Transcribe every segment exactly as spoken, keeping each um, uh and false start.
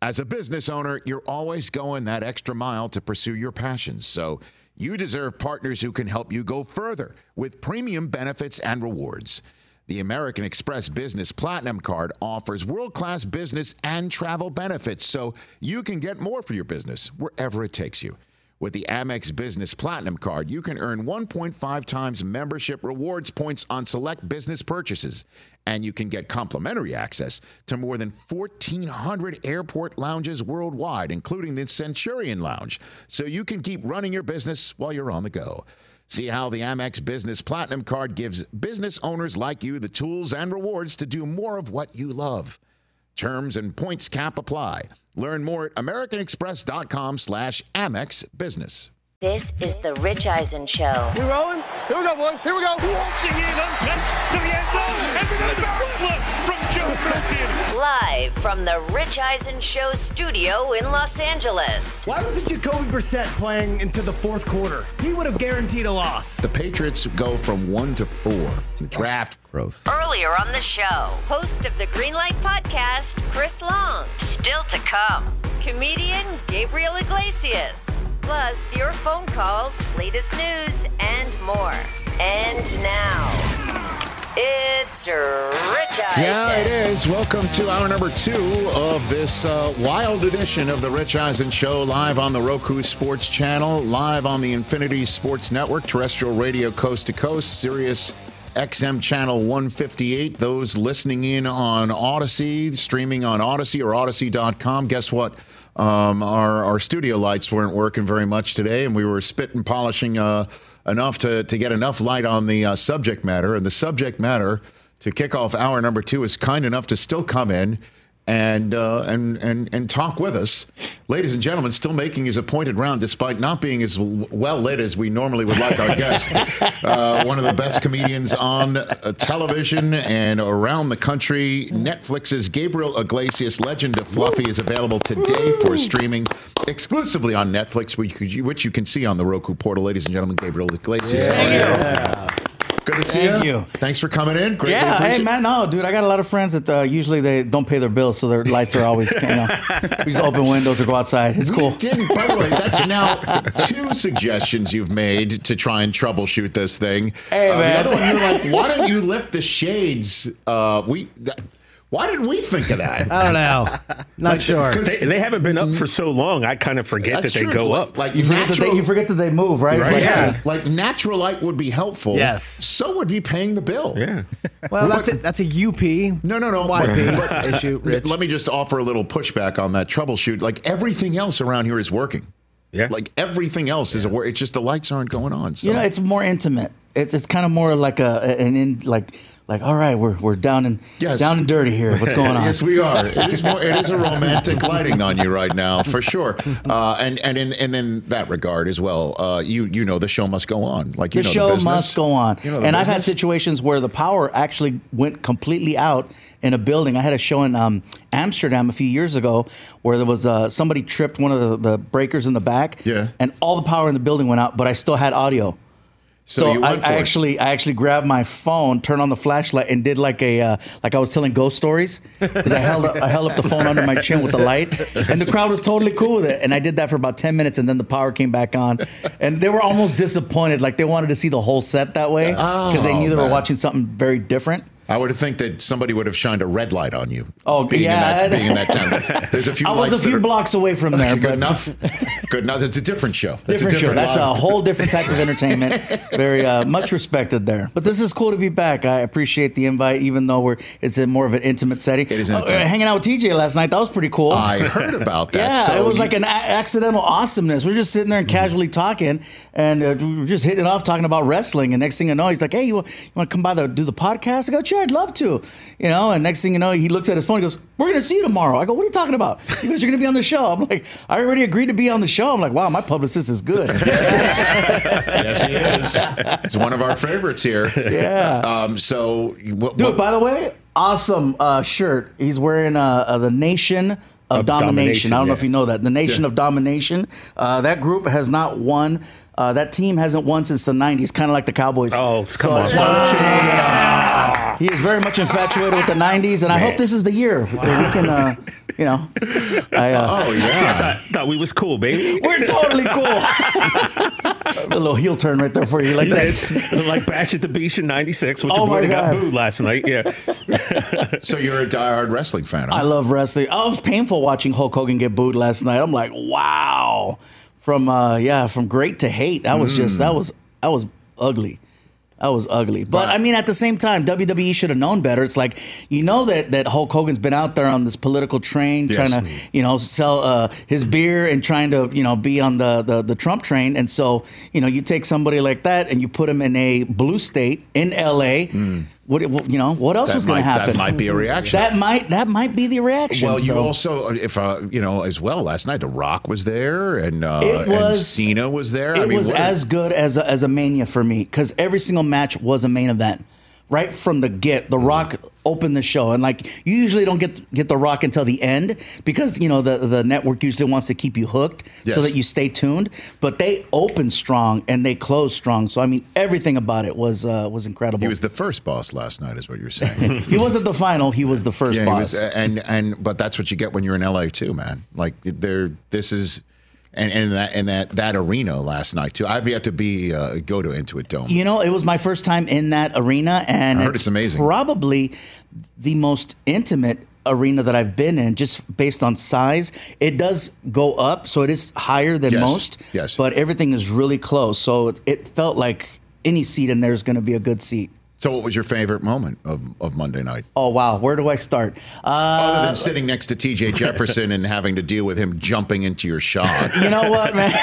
As a business owner, you're always going that extra mile to pursue your passions. So you deserve partners who can help you go further with premium benefits and rewards. The American Express Business Platinum Card offers world-class business and travel benefits so you can get more for your business wherever it takes you. With the Amex Business Platinum Card, you can earn one point five times membership rewards points on select business purchases, and you can get complimentary access to more than fourteen hundred airport lounges worldwide, including the Centurion Lounge, so you can keep running your business while you're on the go. See how the Amex Business Platinum Card gives business owners like you the tools and rewards to do more of what you love. Terms and points cap apply. Learn more at americanexpress.com slash Amex Business. This is the Rich Eisen Show. We rolling? Here we go, boys. Here we go. Waltzing in untouched to the end zone. And another one from Joe Milton. Live from the Rich Eisen Show studio in Los Angeles. Why wasn't Jacoby Brissett playing into the fourth quarter? He would have guaranteed a loss. The Patriots go from one to four in the draft. Gross. Earlier on the show, host of the Greenlight Podcast, Chris Long. Still to come, comedian Gabriel Iglesias. Plus, your phone calls, latest news, and more. And now, it's Rich Eisen. Yeah, it is. Welcome to hour number two of this uh, wild edition of the Rich Eisen Show, live on the Roku Sports Channel, live on the Infinity Sports Network, terrestrial radio coast to coast, Sirius X M channel one fifty-eight. Those listening in on Odyssey, streaming on Odyssey or Odyssey dot com. Guess what? Um, our, our studio lights weren't working very much today, and we were spit and polishing uh, enough to, to get enough light on the uh, subject matter. And the subject matter to kick off hour number two is kind enough to still come in and uh, and and and talk with us. Ladies and gentlemen, still making his appointed round despite not being as well lit as we normally would like our guest. Uh, one of the best comedians on uh, television and around the country. Netflix's Gabriel Iglesias, Legend of Fluffy, is available today for streaming exclusively on Netflix, which you, which you can see on the Roku portal. Ladies and gentlemen, Gabriel Iglesias. Thank you. Yeah. Good to see Thank you. you. Thanks for coming in. Greatly yeah, appreciate- hey man, no, dude, I got a lot of friends that uh, usually they don't pay their bills, so their lights are always, you know, we just open windows or go outside. It's cool. We didn't, by the way, that's now two suggestions you've made to try and troubleshoot this thing. Hey uh, man, the other one, you're like, why don't you lift the shades? Uh, we. That, Why didn't we think of that? I don't know. Not Like, sure. They, they haven't been up for so long. I kind of forget That's that they true. go Like- up. Like you forget, natural, that they, you forget that they move, right? Right. Like, Yeah. like natural light would be helpful. Yes. So would be paying the bill. yeah. Well, that's a, that's a U P. No, no, no. Y P But- issue, Rich. Let me just offer a little pushback on that troubleshoot. Like everything else around here is working. Yeah. Like everything else is a work. It's just the lights aren't going on. So. You know, it's more intimate. It's it's kind of more like a an in like like all right, we're we're down and Yes. down and dirty here. What's going on? Yes, we are. It is more. It is a romantic lighting on you right now, for sure. Uh, and and in and in that regard as well, uh, you you know the show must go on. Like you The know show the business. must go on. You know the and I've had business. situations where the power actually went completely out in a building. I had a show in um, Amsterdam a few years ago where there was uh, somebody tripped one of the, the breakers in the back. Yeah. And all the power in the building went out, but I still had audio. So, So, you I, went for I it. actually, I actually grabbed my phone, turned on the flashlight, and did like a, uh, like I was telling ghost stories. Because I held up, I held up the phone under my chin with the light, and the crowd was totally cool with it. And I did that for about ten minutes, and then the power came back on, and they were almost disappointed, like they wanted to see the whole set that way because they Oh, knew they man. were watching something very different. I would have think that somebody would have shined a red light on you. Oh, being yeah. in that, being in that town. There's a few. I was lights a few that are- blocks away from there, Good but enough. Good enough. It's a different show. That's different, a show. That's a live- whole different type of entertainment. Very uh, much respected there. But this is cool to be back. I appreciate the invite, even though we're it's in more of an intimate setting. It is Uh, intimate. hanging out with T J last night. That was pretty cool. I heard about that. Yeah, So it was you- like an a- accidental awesomeness. We We're just sitting there and casually talking, and uh, we were just hitting it off, talking about wrestling. And next thing I know, he's like, "Hey, you, you want to come by the do the podcast?" I go, "Sure, I'd love to." You know, and next thing you know, he looks at his phone. He goes, "We're going to see you tomorrow." I go, "What are you talking about?" He goes, "You're going to be on the show." I'm like, "I already agreed to be on the show." I'm like, "Wow, my publicist is good." Yes, he is. He's one of our favorites here. Yeah. Um. So, what, Dude, what- by the way, awesome uh, shirt. He's wearing uh, uh, the Nation of, Of Domination. Domination, I don't know yeah. if you know that. The Nation Yeah. of Domination. Uh, that group has not won. Uh, that team hasn't won since the nineties, kind of like the Cowboys. Oh, come I on. just wanted to show you that, uh, he is very much infatuated with the nineties, and I Man. hope this is the year that we can uh, You know, I, uh, Oh, yeah. See, I thought, thought we was cool, baby. we're totally cool. A little heel turn right there for you, like You that. did. Like Bash at the Beach in ninety-six, which Oh, your boy my got God. booed last night. Yeah. So you're a diehard wrestling fan, huh? I love wrestling. Oh, it was painful watching Hulk Hogan get booed last night. I'm like, wow. From uh, yeah, from great to hate. That was just that was that was ugly. That was ugly. But I mean, at the same time, W W E should have known better. It's like, you know that that Hulk Hogan's been out there on this political train, Yes. trying to, you know, sell uh, his beer and trying to, you know, be on the, the the Trump train. And so, you know, you take somebody like that and you put him in a blue state in L A. What, you know, what else That was going to might- happen? that might be a reaction. That might that might be the reaction. Well, you So- also, if uh, you know, as well, last night The Rock was there, and uh, It and was- Cena was there. It I mean, was what- as good as a, as a Mania for me because every single match was a main event. Right from the get, The Rock opened the show, and like you usually don't get get The Rock until the end because you know the the network usually wants to keep you hooked Yes. so that you stay tuned. But they opened strong and they closed strong. So I mean, everything about it was uh, was incredible. he was the first boss last night, is what you're saying. He wasn't the final; he was the first Yeah, he boss. was, and and but that's what you get when you're in L A too, man. Like there, this is, and and that and that that arena last night too. I've yet to be uh, go to Intuit Dome. You know, it was my first time in that arena, and I heard it's amazing. Probably the most intimate arena that I've been in, just based on size. It does go up, so it is higher than Yes, most. yes. But everything is really close, so it, it felt like any seat in there is going to be a good seat. So, what was your favorite moment of, of Monday night? Oh wow, where do I start? Uh, Other than sitting next to T J Jefferson and having to deal with him jumping into your shot. You know what, man?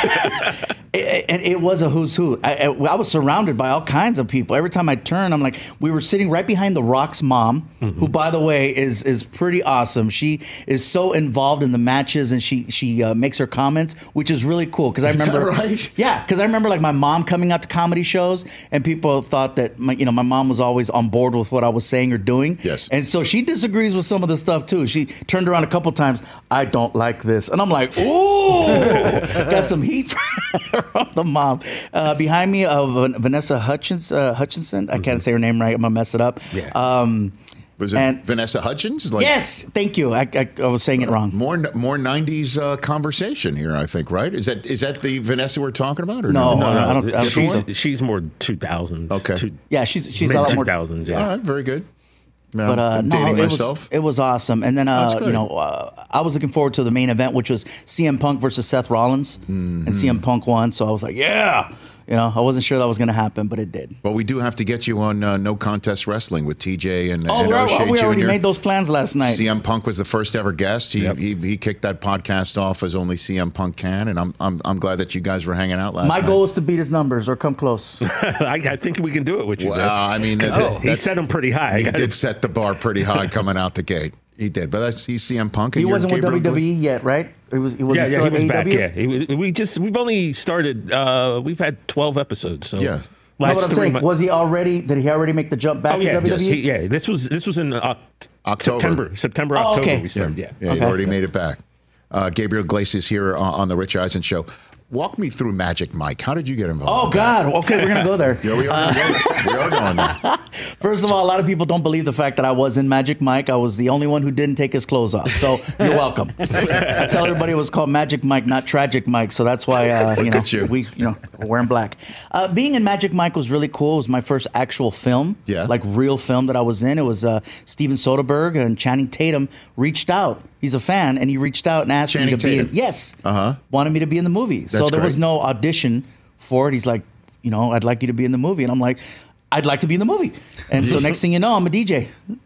it, it, it was a who's who. I, I, I was surrounded by all kinds of people. Every time I turned, I'm like, we were sitting right behind The Rock's mom, Mm-hmm. who, by the way, is is pretty awesome. She is so involved in the matches, and she she uh, makes her comments, which is really cool. Because I Is that remember, right? yeah, because I remember like my mom coming out to comedy shows, and people thought that my, you know my mom was always on board with what I was saying or doing. Yes. And so she disagrees with some of the stuff too. She turned around a couple times. I don't like this, and I'm like, ooh, got some heat from the mom. Uh, behind me, uh, Van- Vanessa Hutchins, uh, Hutchinson. I can't say her name right. I'm gonna mess it up. Yeah. Um, Was it And- Vanessa Hudgens? Like, yes, thank you. I, I, I was saying it wrong. More more nineties uh, conversation here, I think. Right? Is that is that the Vanessa we're talking about? Or No, no? no, I don't- I don't think she's, so. she's more two thousands. Okay. Two, Yeah, she's she's a mid lot more. two thousands. All Yeah. right, very good. Now, But uh, I'm no, dating it was myself. it was awesome. And then That's uh, good. you know uh, I was looking forward to the main event, which was C M Punk versus Seth Rollins, Mm-hmm. and C M Punk won. So I was like, yeah, you know, I wasn't sure that was going to happen, but it did. Well, we do have to get you on uh, No Contest Wrestling with T J and, Oh, and we're, O'Shea we already Junior made those plans last night. C M Punk was the first ever guest. He, Yep. he he kicked that podcast off as only C M Punk can, and I'm I'm I'm glad that you guys were hanging out last My night. goal is to beat his numbers or come close. I, I think we can do it with you. Well, Dave. I mean, that's, Oh, he that's- set them pretty high. He did set the bar pretty high coming out the gate. He did, but that's he's C M Punk. And He you're wasn't with Gabriel W W E yet, right? He was. He was Yeah, still yeah, he at was back. A E W? Yeah, he was, we just we've only started. Uh, we've had twelve episodes. So Yeah. No, last but I'm three saying, months. was he already? Did he already make the jump back Oh to yeah, W W E? yes, he, yeah. This was this was in uh, October. September, September, Oh, October. okay. We started. Yeah. Yeah, Okay. you already made it back. Uh, Gabriel Iglesias here on, on the Rich Eisen Show. Walk me through Magic Mike. How did you get involved? Oh with that? God. Okay, we're gonna go there. Yeah, we are. going we are going there. First of all, a lot of people don't believe the fact that I was in Magic Mike. I was the only one who didn't take his clothes off. So you're welcome. I tell everybody it was called Magic Mike, not Tragic Mike. So that's why uh, you know at you. we you know we're wearing black. Uh, being in Magic Mike was really cool. It was my first actual film, Yeah. like real film that I was in. It was uh, Steven Soderbergh and Channing Tatum reached out. He's a fan, and he reached out and asked Channing me to be in. Tatum? Yes, Uh-huh. wanted me to be in the movie. so That's there was great. no audition for it. He's like, you know, I'd like you to be in the movie, and I'm like, I'd like to be in the movie. And so next thing you know, I'm a D J.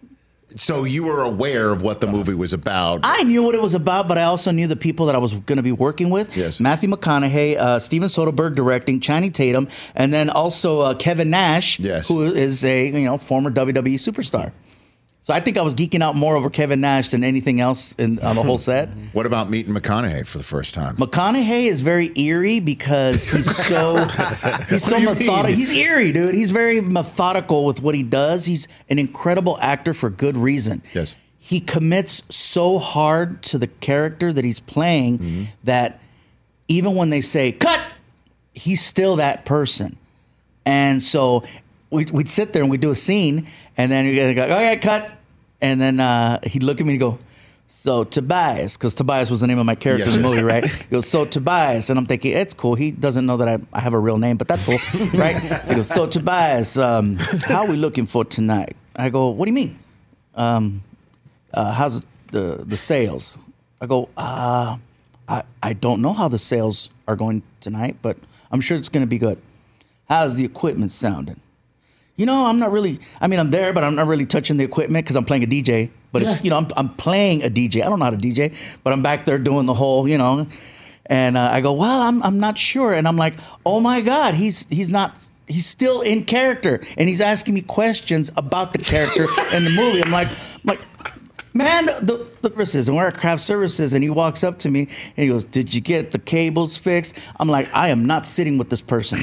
So you were aware of what the movie was about. I knew what it was about, but I also knew the people that I was going to be working with. Yes. Matthew McConaughey, uh, Steven Soderbergh directing, Channing Tatum, and then also uh, Kevin Nash, Yes. who is a you know former W W E superstar. So I think I was geeking out more over Kevin Nash than anything else in, on the whole set. What about meeting McConaughey for the first time? McConaughey is very eerie because he's so he's so do you methodical. mean? He's eerie, dude. He's very methodical with what he does. He's an incredible actor for good reason. Yes. He commits so hard to the character that he's playing Mm-hmm. that even when they say cut, he's still that person. And so we'd, we'd sit there and we'd do a scene, and then you're gonna go, okay, cut. And then uh, he'd look at me and go, so Tobias, because Tobias was the name of my character Yes. in the movie, right? He goes, so Tobias, and I'm thinking, it's cool. He doesn't know that I, I have a real name, but that's cool, right? He goes, so Tobias, um, how are we looking for tonight? I go, what do you mean? Um, uh, how's the the sales? I go, uh, I I don't know how the sales are going tonight, but I'm sure it's going to be good. How's the equipment sounding? You know, I'm not really, I mean, I'm there, but I'm not really touching the equipment because I'm playing a D J. But it's, Yeah. you know, I'm, I'm playing a D J. I don't know how to D J, but I'm back there doing the whole, you know. And uh, I go, well, I'm I'm not sure. And I'm like, oh my God, he's he's not, he's still in character. And he's asking me questions about the character in the movie. I'm like, I'm like, man, the, the services, and we're at Craft Services, and he walks up to me and he goes, did you get the cables fixed? I'm like, I am not sitting with this person.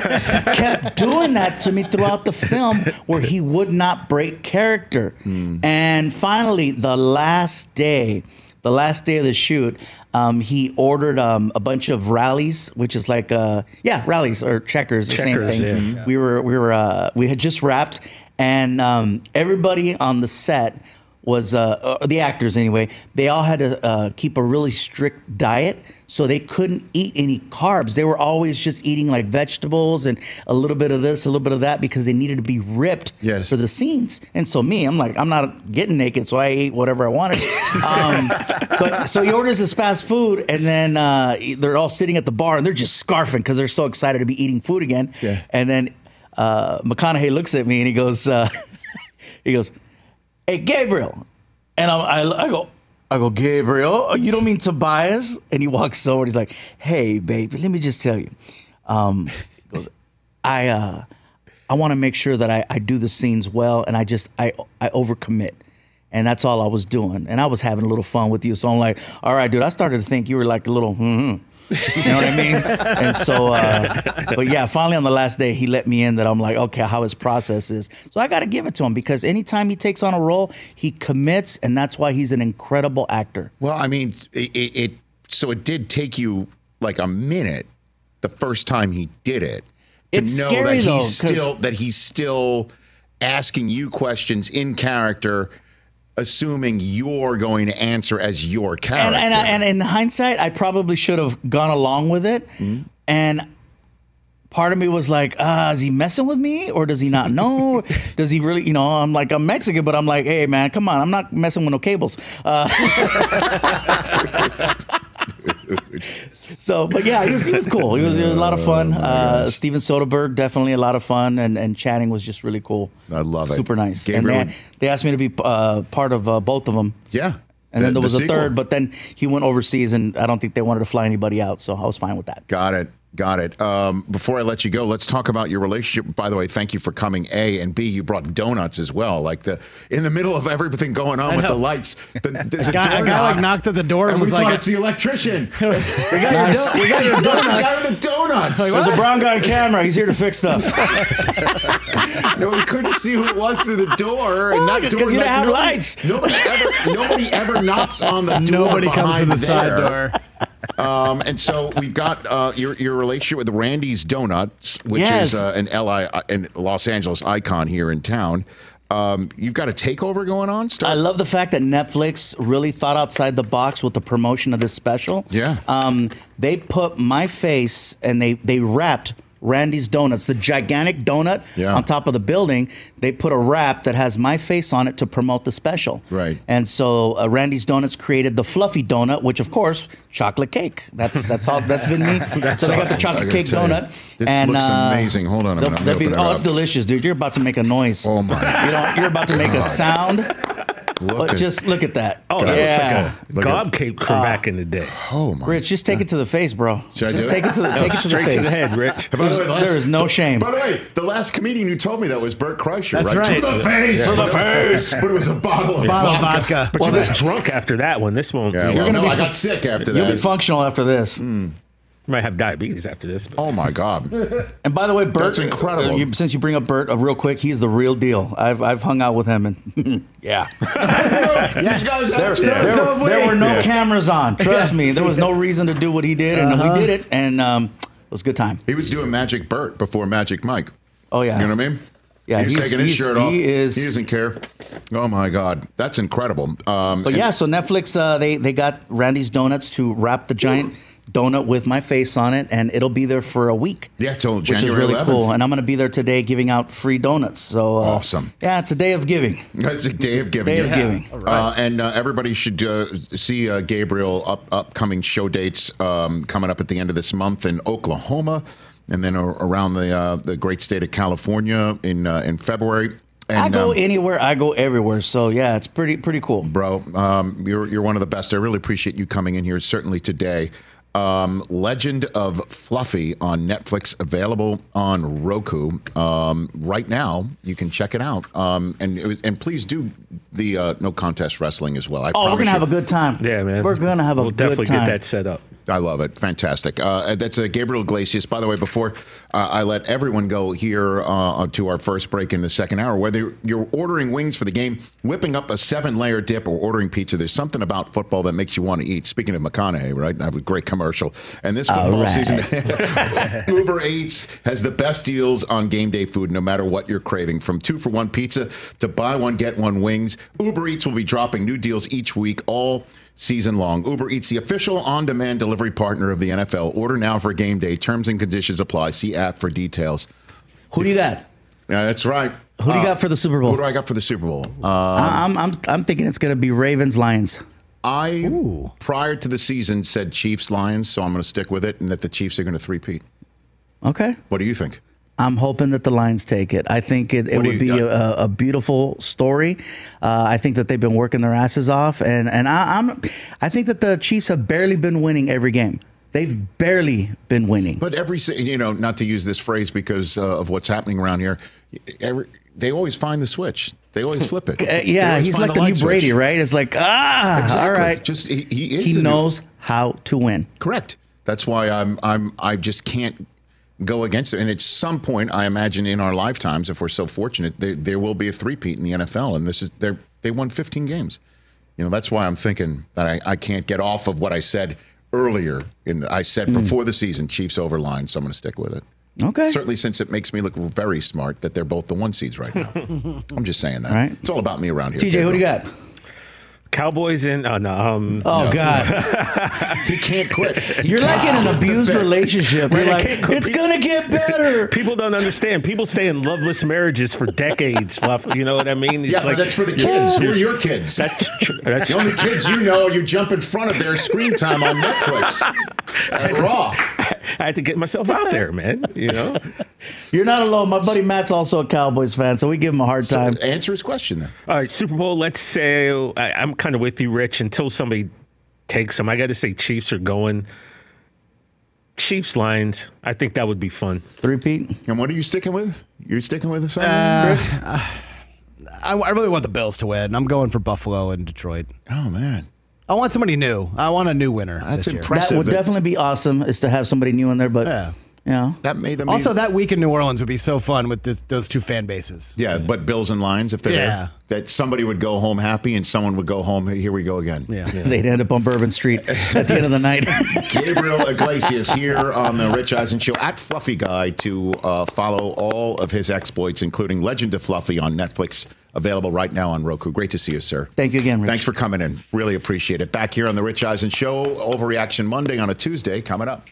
Kept doing that to me throughout the film where he would not break character. Mm. And finally, the last day, the last day of the shoot, um, he ordered um, a bunch of rallies, which is like, uh, yeah, rallies or checkers, the Checkers, same thing. yeah. We were, we were, uh, we had just wrapped, and um, everybody on the set was uh, uh, the actors anyway. They all had to uh, keep a really strict diet, so they couldn't eat any carbs. They were always just eating like vegetables and a little bit of this, a little bit of that, because they needed to be ripped Yes. for the scenes. And so me, I'm like, I'm not getting naked, so I ate whatever I wanted. um, but so he orders this fast food, and then uh, they're all sitting at the bar, and they're just scarfing because they're so excited to be eating food again. Yeah. And then uh, McConaughey looks at me and he goes, uh, he goes, hey, Gabriel. And I, I, I go, I go, Gabriel, you don't mean Tobias? And he walks over and he's like, hey, baby, let me just tell you. Um, he goes, I uh, I want to make sure that I, I do the scenes well, and I just, I, I overcommit. And that's all I was doing. And I was having a little fun with you. So I'm like, all right, dude, I started to think you were like a little, mm-hmm. You know what I mean? And so, uh, but yeah, finally on the last day, he let me in that I'm like, okay, how his process is. So I got to give it to him, because anytime he takes on a role, he commits, and that's why he's an incredible actor. Well, I mean, it, it, it so it did take you like a minute the first time he did it to It's know scary, that though, he's 'cause- still that he's still asking you questions in character, assuming you're going to answer as your character. And, and, I, and in hindsight, I probably should have gone along with it. Mm-hmm. And part of me was like, ah, is he messing with me, or does he not know? Does he really, you know, I'm like, I'm Mexican, but I'm like, hey, man, come on. I'm not messing with no cables. Uh, so, but yeah, he was, he was cool. He was, it was a lot of fun. Uh, Steven Soderbergh, definitely a lot of fun. And, and chatting was just really cool. I love it. Super nice. Gabriel- And they, they asked me to be uh, part of uh, both of them. Yeah. And then The- there was the a sequel. third, but then he went overseas, and I don't think they wanted to fly anybody out, so I was fine with that. Got it. Got it. Um, before I let you go, let's talk about your relationship. By the way, thank you for coming. A and B, you brought donuts as well. Like the in the middle of everything going on I with know. the lights, the, there's a, A guy, door a guy like knock, knocked at the door and, and we was thought like, it's the electrician. "We got Nice. your, do- we got your That's the donuts." guy with the donuts. There's a brown guy on camera. He's here to fix stuff. No, we couldn't see who it was through the door, and Oh, that door. because you like, didn't have nobody, lights. Nobody ever, nobody ever knocks on the door. Nobody comes to behind the side there. door. Um, and so we've got uh, your your relationship with Randy's Donuts, which Yes. is uh, an L I an Los Angeles icon here in town. Um, you've got a takeover going on. Start- I love the fact that Netflix really thought outside the box with the promotion of this special. Yeah. Um, they put my face, and they, they wrapped Randy's Donuts, the gigantic donut Yeah. on top of the building. They put a wrap that has my face on it to promote the special. Right. And so uh, Randy's Donuts created the fluffy donut, which of course, chocolate cake. That's that's all. That's been me. so they got the awesome. I chocolate gotta cake tell you, donut. this and, looks uh, amazing. Hold on a they'll- minute. I'm they'll be- gonna open oh, it it's up. delicious, dude. You're about to make a noise. Oh, my. You know, you're about to make a sound. Look Oh, at- just look at that. Oh, that yeah. looks like a Look gob at- cake from back in the day. Oh my! Rich, just take it to the face, bro. Should I just do take it? it to the take it to the Straight face. to the head, Rich. By the way, the last- There is no shame. By the way, the last comedian who told me that was Bert Kreischer. That's right. To the face. To the face. But it was a bottle of Bottle of vodka. vodka. But you was drunk after that one. This won't. Yeah, you well, gonna no, be I fu- got sick after You'll be that. functional after this. might have diabetes after this. But. Oh my God! And by the way, Bert, That's incredible. uh, you, since you bring up Bert, uh, real quick, he's the real deal. I've I've hung out with him, and yeah, Yes. there, So- there, so have we. there were no cameras on. Trust Yes. me, there was no reason to do what he did, and Uh-huh. we did it, and um, it was a good time. He was doing Magic Bert before Magic Mike. Oh yeah, You know what I mean? Yeah, he's, he's taking his he's, shirt off. He is. He doesn't care. Oh my God, that's incredible. Um, but and, yeah, so Netflix uh, they they got Randy's Donuts to wrap the giant donut with my face on it, and it'll be there for a week. Yeah, till which January is really eleventh. cool. And I'm going to be there today giving out free donuts. So uh, awesome. Yeah, it's a day of giving. It's a day of giving. Day of yeah. giving. Right. Uh, and uh, everybody should uh, see uh, Gabriel up upcoming show dates um, coming up at the end of this month in Oklahoma, and then uh, around the uh, the great state of California in uh, in February. And, I go um, anywhere, I go everywhere. So yeah, it's pretty pretty cool, bro. Um, you're you're one of the best. I really appreciate you coming in here. Certainly today. Um, Legend of Fluffy on Netflix, available on Roku um, right now. You can check it out. Um, and it was, and please do the uh, No Contest Wrestling as well. I oh, we're gonna you. have a good time. Yeah, man. We're gonna have a we'll good time. We'll definitely get that set up. I love it. Fantastic. Uh, that's uh, Gabriel Iglesias. By the way, before uh, I let everyone go here uh, to our first break in the second hour, whether you're ordering wings for the game, whipping up a seven-layer dip, or ordering pizza, there's something about football that makes you want to eat. Speaking of McConaughey, right? That was a great commercial. And this football right. season, Uber Eats has the best deals on game day food, no matter what you're craving. From two-for-one pizza to buy one, get one wings, Uber Eats will be dropping new deals each week, all season long. Uber Eats, the official on-demand delivery partner of the N F L. Order now for game day. Terms and conditions apply. See app for details. Who do you got? Yeah, that's right. Who do you Uh, got for the Super Bowl? Who do I got for the Super Bowl? Um, I'm I'm I'm thinking it's gonna be Ravens Lions. I, Ooh. prior to the season, said Chiefs Lions, so I'm going to stick with it, and that the Chiefs are going to three-peat. Okay. What do you think? I'm hoping that the Lions take it. I think it, it What do would you be got? a, a beautiful story. Uh, I think that they've been working their asses off, and and I, I'm I think that the Chiefs have barely been winning every game. They've barely been winning. But every, si- you know, not to use this phrase because uh, of what's happening around here, every, they always find the switch. They always flip it. Uh, They yeah, always he's find like the, new light Brady, switch. right? It's like ah, Exactly. all right. Just he, he is. He the new- knows how to win. Correct. That's why I'm I'm I just can't go against it. And at some point, I imagine in our lifetimes, if we're so fortunate, there, there will be a three-peat in the N F L. And this is they they won fifteen games. You know, that's why I'm thinking that I, I can't get off of what I said earlier. In the, I said before the season, Chiefs over Lions, so I'm going to stick with it. Okay. Certainly, since it makes me look very smart that they're both the one seeds right now. I'm just saying that. Right. It's all about me around here. T J, who do you got? Cowboys in. Oh no. Um, Oh God, He can't quit. He you're can't like in an quit. abused relationship. You're Right, I like, can't quit. it's gonna get better. People don't understand. People stay in loveless marriages for decades. Fluff. You know what I mean? It's Yeah, but that's for the kids. Who are your kids? That's true. That's The only kids you know, you jump in front of their screen time on Netflix at Raw. I had to get myself out there, man. You know. You're not alone. My buddy Matt's also a Cowboys fan, so we give him a hard time. Answer his question then. All right, Super Bowl. Let's say I, I'm kind of with you, Rich. Until somebody takes them, I got to say Chiefs are going. Chiefs Lions. I think that would be fun. Three-peat. And what are you sticking with? You're sticking with us? Uh, Chris? I, I really want the Bills to win. I'm going for Buffalo and Detroit. Oh man, I want somebody new. I want a new winner That's this year. impressive. That would that- definitely be awesome. Is to have somebody new in there, but Yeah. you know, that made them Also, that week in New Orleans would be so fun with this, those two fan bases. Yeah, but Bills and Lions, if they're Yeah. there, that somebody would go home happy and someone would go home. Here we go again. Yeah. they'd end up on Bourbon Street at the end of the night. Gabriel Iglesias here on the Rich Eisen Show at Fluffy Guy to uh, follow all of his exploits, including Legend of Fluffy on Netflix, available right now on Roku. Great to see you, sir. Thank you again, Rich. Thanks for coming in. Really appreciate it. Back here on the Rich Eisen Show, Overreaction Monday on a Tuesday coming up.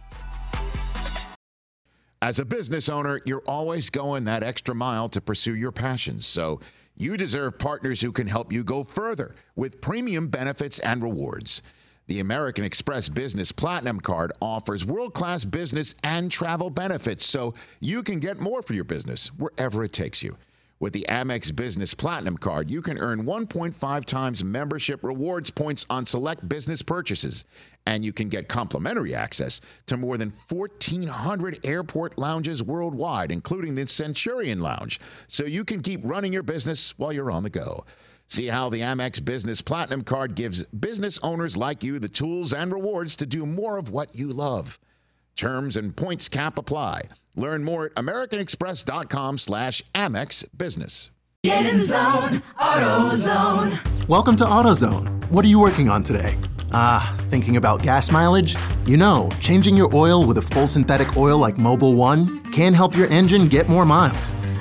As a business owner, you're always going that extra mile to pursue your passions. So you deserve partners who can help you go further with premium benefits and rewards. The American Express Business Platinum Card offers world-class business and travel benefits so you can get more for your business wherever it takes you. With the Amex Business Platinum Card, you can earn one point five times membership rewards points on select business purchases, and you can get complimentary access to more than fourteen hundred airport lounges worldwide, including the Centurion Lounge, so you can keep running your business while you're on the go. See how the Amex Business Platinum Card gives business owners like you the tools and rewards to do more of what you love. Terms and points cap apply. Learn more at americanexpress.com slash Amex Business. Get in zone, AutoZone. Welcome to AutoZone. What are you working on today? Ah, thinking about gas mileage? You know, changing your oil with a full synthetic oil like Mobil one can help your engine get more miles.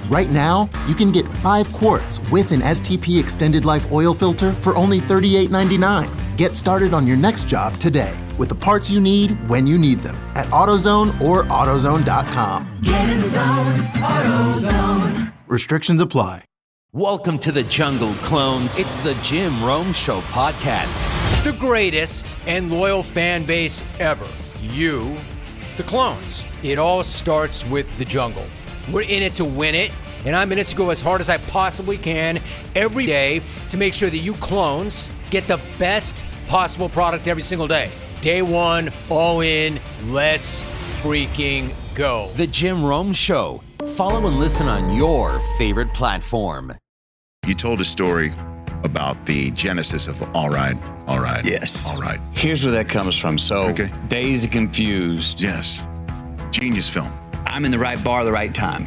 Right now, you can get five quarts with an S T P Extended Life Oil Filter for only thirty-eight ninety-nine. Get started on your next job today with the parts you need when you need them at AutoZone or AutoZone dot com. Get in the zone, AutoZone. Restrictions apply. Welcome to the jungle, clones. It's the Jim Rome Show podcast. The greatest and loyal fan base ever. You, the clones. It all starts with the jungle. We're in it to win it, and I'm in it to go as hard as I possibly can every day to make sure that you clones get the best possible product every single day. Day one, all in, let's freaking go. The Jim Rome Show. Follow and listen on your favorite platform. You told a story about the genesis of All Right, All Right. Yes. All Right. Here's where that comes from. So, okay. Dazed and Confused. Yes. Genius film. I'm in the right bar at the right time.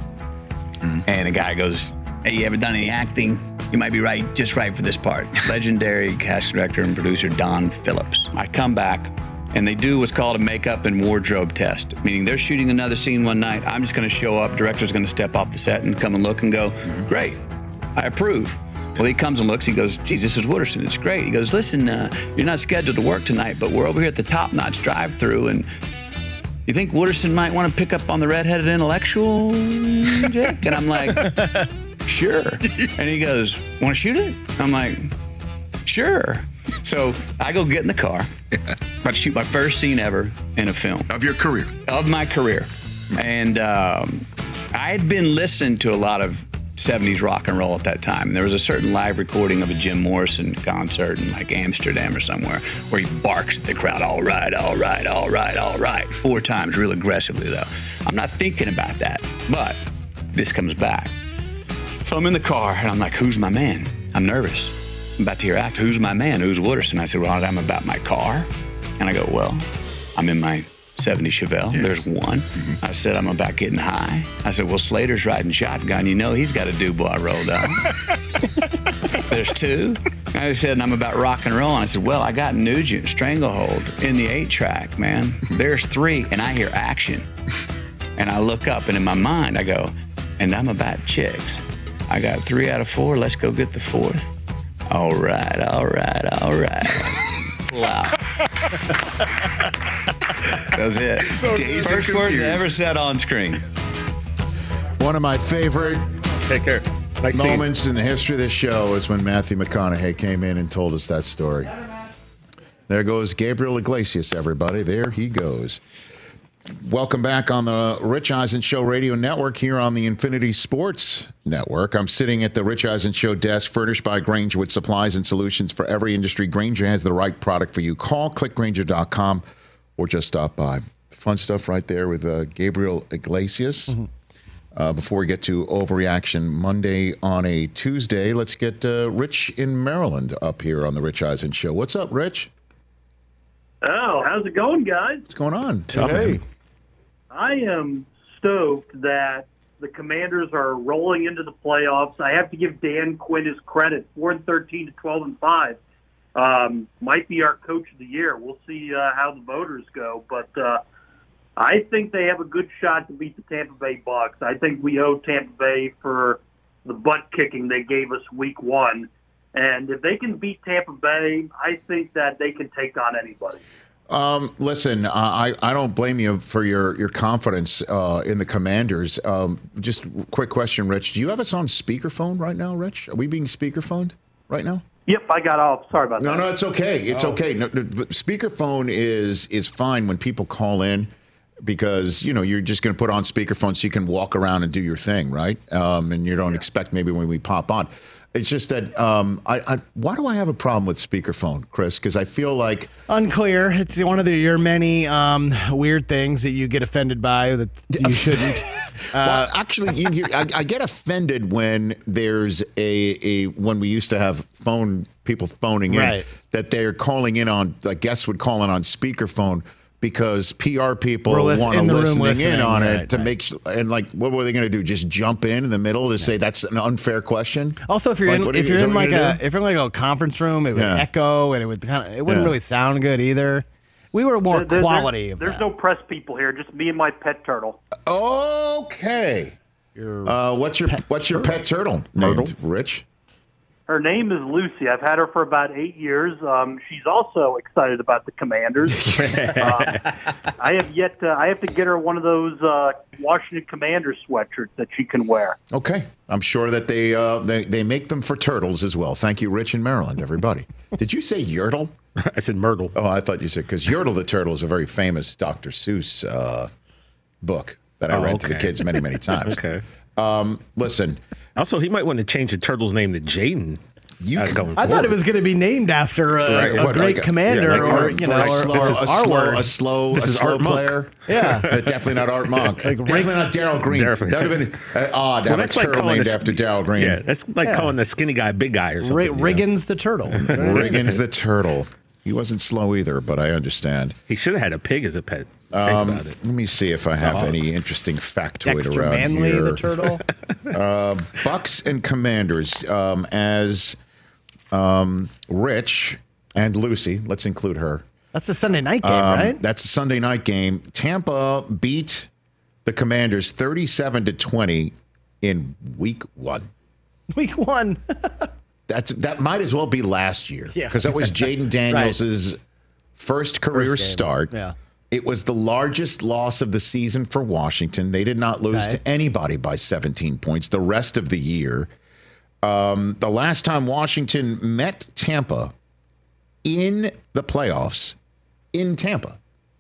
Mm. And a guy goes, hey, you ever done any acting? You might be right, just right for this part. Legendary casting director and producer Don Phillips. I come back, and they do what's called a makeup and wardrobe test, meaning they're shooting another scene one night. I'm just going to show up. Director's going to step off the set and come and look and go, mm-hmm. Great, I approve. Well, he comes and looks. He goes, geez, this is Wooderson. It's great. He goes, listen, uh, you're not scheduled to work tonight, but we're over here at the Top Notch drive-thru, and you think Wooderson might want to pick up on the redheaded intellectual, Jake? And I'm like, sure. And he goes, want to shoot it? I'm like, sure. So I go get in the car. About to shoot my first scene ever in a film. Of your career. Of my career. And um, I had been listening to a lot of seventies rock and roll at that time. And there was a certain live recording of a Jim Morrison concert in like Amsterdam or somewhere where he barks at the crowd, all right, all right, all right, all right, four times real aggressively though. I'm not thinking about that, but this comes back. So I'm in the car and I'm like, who's my man? I'm nervous. I'm about to hear act. Who's my man? Who's Wooderson? I said, well, I'm about my car. And I go, well, I'm in my seventy Chevelle. Yes. There's one. Mm-hmm. I said, I'm about getting high. I said, well, Slater's riding shotgun. You know he's got a Dubois rolled up. There's two. I said, and I'm about rock and roll. And I said, well, I got Nugent, Stranglehold in the eight track, man. There's three. And I hear action. And I look up and in my mind, I go, and I'm about chicks. I got three out of four. Let's go get the fourth. All right, all right, all right. Wow. That was it. So first words I ever said on screen. One of my favorite Take care. Nice moments in the history of this show is when Matthew McConaughey came in and told us that story. There goes Gabriel Iglesias, everybody. There he goes. Welcome back on the Rich Eisen Show Radio Network here on the Infinity Sports Network. I'm sitting at the Rich Eisen Show desk furnished by Grainger with supplies and solutions for every industry. Grainger has the right product for you. Call click grainger dot com or just stop by. Fun stuff right there with uh, Gabriel Iglesias. Mm-hmm. Uh, before we get to Overreaction Monday on a Tuesday, let's get uh, Rich in Maryland up here on the Rich Eisen Show. What's up, Rich? Oh, how's it going, guys? What's going on? Hey. I am stoked that the Commanders are rolling into the playoffs. I have to give Dan Quinn his credit. four and thirteen to twelve and five. Um, might be our coach of the year. We'll see uh, how the voters go. But uh, I think they have a good shot to beat the Tampa Bay Bucks. I think we owe Tampa Bay for the butt kicking they gave us week one. And if they can beat Tampa Bay, I think that they can take on anybody. Um, listen, I, I don't blame you for your, your confidence uh, in the Commanders. Um, just quick question, Rich. Do you have us on speakerphone right now, Rich? Are we being speakerphoned right now? Yep, I got off. Sorry about no, that. No, no, it's okay. It's oh. okay. No, no, speakerphone is is fine when people call in because, you know, you're just going to put on speakerphone so you can walk around and do your thing, right? Um, and you don't yeah. expect maybe when we pop on. It's just that um, I, I. Why do I have a problem with speakerphone, Chris? Because I feel like unclear. It's one of the, your many um, weird things that you get offended by that you shouldn't. well, uh, actually, you, you, I, I get offended when there's a, a when we used to have phone people phoning in right. that they're calling in on. I guess would call in on speakerphone. Because P R people want to listen in on right, it to right. make sure, and like, what were they going to do? Just jump in in the middle to yeah. say that's an unfair question? Also, if you're like, in, if you, you're in like a do? if you're in like a conference room, it would yeah. echo and it would kind of it wouldn't yeah. really sound good either. We were more there, there, quality. There, of there's that. no press people here, just me and my pet turtle. Okay. your uh, what's your pet what's your pet turtle named, Rich? Her name is Lucy. I've had her for about eight years. Um, she's also excited about the Commanders. um, I have yet to, I have to get her one of those uh, Washington Commanders sweatshirts that she can wear. Okay. I'm sure that they, uh, they they make them for turtles as well. Thank you, Rich in Maryland, everybody. Did you say Yertle? I said Myrtle. Oh, I thought you said, because Yertle the Turtle is a very famous Doctor Seuss uh, book that I Oh, read okay. to the kids many, many times. Okay. Um, listen. Also, he might want to change the turtle's name to Jaden. You uh, can- going I thought forward. it was going to be named after a, Right, a what, great like a- commander, yeah, like or Art- you know, like or, slow- or a our slow, word. a slow, This a is slow Art Monk. player. Yeah. Uh, definitely not Art Monk. Like definitely not Daryl Green. Definitely. That would have been uh, odd to Well, have a that's like turtle calling named the- after Daryl Green. Yeah, that's like Yeah. calling the skinny guy a big guy or Ri- something. you know? Riggins the turtle. Riggins the turtle. He wasn't slow either, but I understand. He should have had a pig as a pet. Think Um, about it. let me see if I have Oh. any interesting factoid Dexter around Manley here. the turtle. uh, Bucks and Commanders um, as um, Rich and Lucy. Let's include her. That's a Sunday night game, Um, right? That's a Sunday night game. Tampa beat the Commanders thirty-seven to twenty in week one. Week one. That's that might as well be last year Yeah. because that was Jaden Daniels' first career First game. start. Yeah. It was the largest loss of the season for Washington. They did not lose Okay. to anybody by seventeen points the rest of the year. Um, the last time Washington met Tampa in the playoffs in Tampa,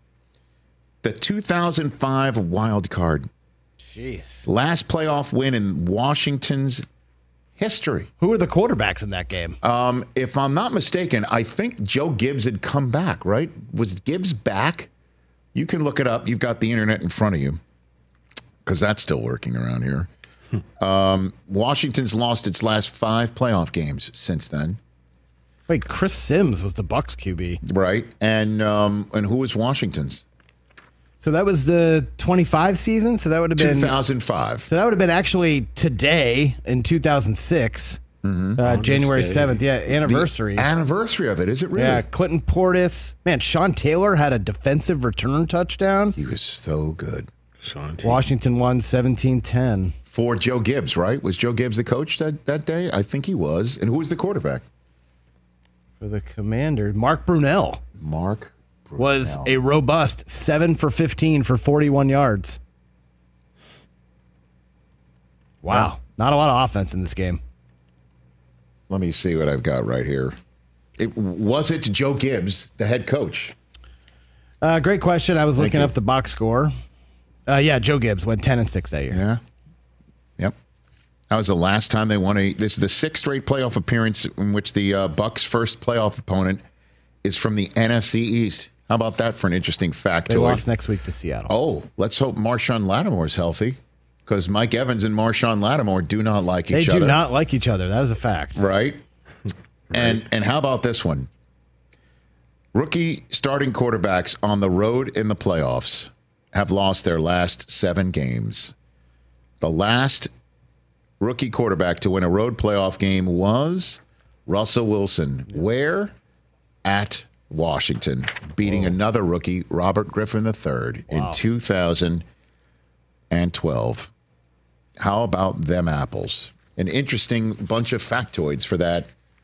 the two thousand five wild card. Jeez. Last playoff win in Washington's history. Who were the quarterbacks in that game? Um, if I'm not mistaken, I think Joe Gibbs had come back, right? Was Gibbs back? You can look it up. You've got the internet in front of you because that's still working around here. um, Washington's lost its last five playoff games since then. Wait, Chris Sims was the Bucks Q B. Right. And um, and who was Washington's? So that was the twenty-five season. So that would have been two thousand five. So that would have been actually today in two thousand six, Mm-hmm. uh, January seventh. Yeah, anniversary. The anniversary of it, is it really? Yeah, Clinton Portis. Man, Sean Taylor had a defensive return touchdown. He was so good. Sean T. Washington won seventeen ten. For Joe Gibbs, right? Was Joe Gibbs the coach that, that day? I think he was. And who was the quarterback? For the Commander, Mark Brunell Mark was Brunell. a robust seven for fifteen for forty-one yards. Wow. Not a lot of offense in this game. Let me see what I've got right here. It, was it Joe Gibbs, the head coach? Uh, great question. I was Thank looking you. up the box score. Uh, yeah, Joe Gibbs went ten and six that year. Yeah. Yep. That was the last time they won a. This is the sixth straight playoff appearance in which the uh, Bucks' first playoff opponent is from the N F C East. How about that for an interesting factoid? They lost next week to Seattle. Oh, let's hope Marshawn Lattimore's healthy, because Mike Evans and Marshawn Lattimore do not like They each do other. not like each other. That is a fact. Right? And and how about this one? Rookie starting quarterbacks on the road in the playoffs have lost their last seven games. The last rookie quarterback to win a road playoff game was Russell Wilson. Where? At Washington, beating another rookie, Robert Griffin the third, Wow. in two thousand twelve. How about them apples? An interesting bunch of factoids for that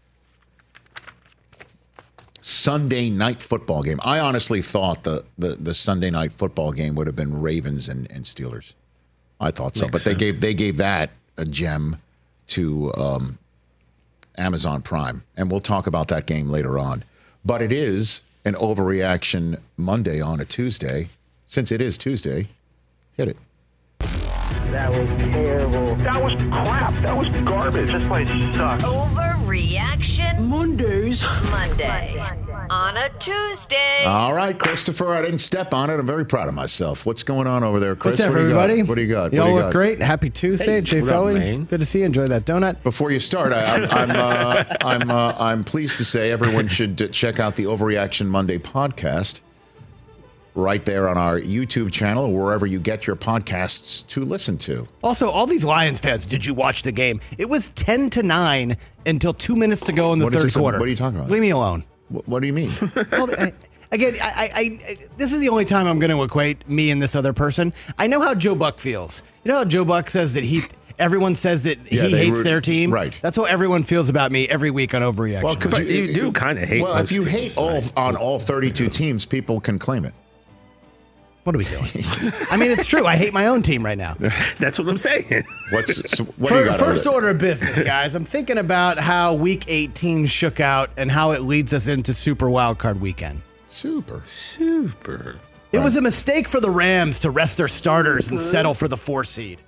Sunday night football game. I honestly thought the, the, the Sunday night football game would have been Ravens and, and Steelers. I thought so, Makes but they sense. gave they gave that a gem to um, Amazon Prime, and we'll talk about that game later on. But it is an overreaction Monday on a Tuesday. Since it is Tuesday, hit it. That was terrible. That was crap. That was garbage. This place sucks. Overreaction Mondays. Monday. On a Tuesday. All right, Christopher, I didn't step on it. I'm very proud of myself. What's going on over there, Chris? What's up, what do you got? everybody? What do you got? You What all do you look got? great. Happy Tuesday, Hey, Jay what up, Felly. man? Good to see you. Enjoy that donut. Before you start, I, I'm I'm, uh, I'm, uh, I'm pleased to say everyone should uh, check out the Overreaction Monday podcast right there on our YouTube channel or wherever you get your podcasts to listen to. Also, all these Lions fans, did you watch the game? It was ten to nine until two minutes to go in the What is third this- quarter. what are you talking about? Leave me alone. What, what do you mean? Well, uh, Again, I, I, I, this is the only time I'm going to equate me and this other person. I know how Joe Buck feels. You know how Joe Buck says that he, everyone says that Yeah, he they hates root- their team? right. That's how everyone feels about me every week on Overreaction. Well, 'cause But you do kind of hate Well, most if you teams, hate all right? on all thirty-two teams, people can claim it. What are we doing? I mean, it's true. I hate my own team right now. That's what I'm saying. What's so what do you Fir- got? First over order of business, guys. I'm thinking about how Week eighteen shook out and how it leads us into Super Wildcard Weekend. Super. Super. It was a mistake for the Rams to rest their starters and settle for the four seed.